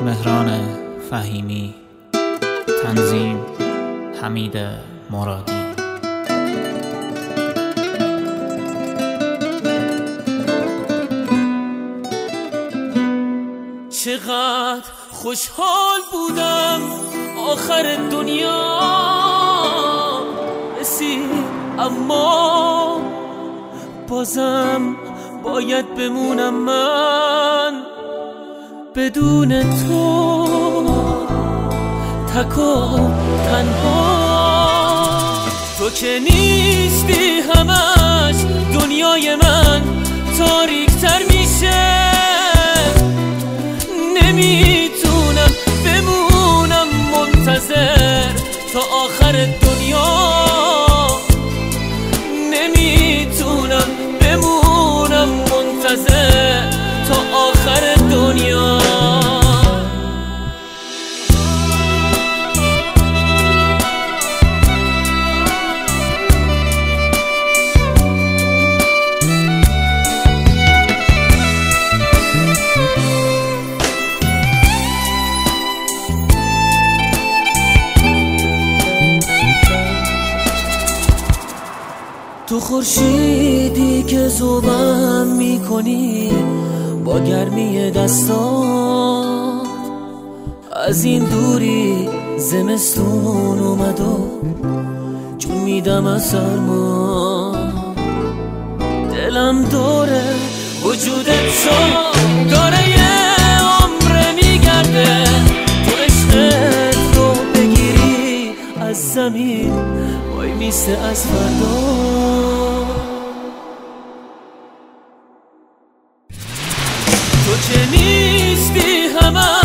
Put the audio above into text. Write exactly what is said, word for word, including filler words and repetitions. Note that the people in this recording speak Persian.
مهران فهیمی، تنظیم حمید مرادی. چقدر خوشحال بودم آخر دنیا رسید، اما بازم باید بمونم من بدون تو، تک و تنها. تو که نیستی همش دنیای من تاریک تر میشه، نمیتونم بمونم منتظر تا آخر دنیا، نمیتونم بمونم منتظر تا آخر دنیا. تو خورشیدی که ذوبم میکنی با گرمی دستات، از این دوری زمستون اومد و جون میدم از سرما. دلم دوره وجودت شد، داره یه عمره میگرده، تو عشقت رو بگیری از زمین وای میسته از فردا. تو که نیستی همه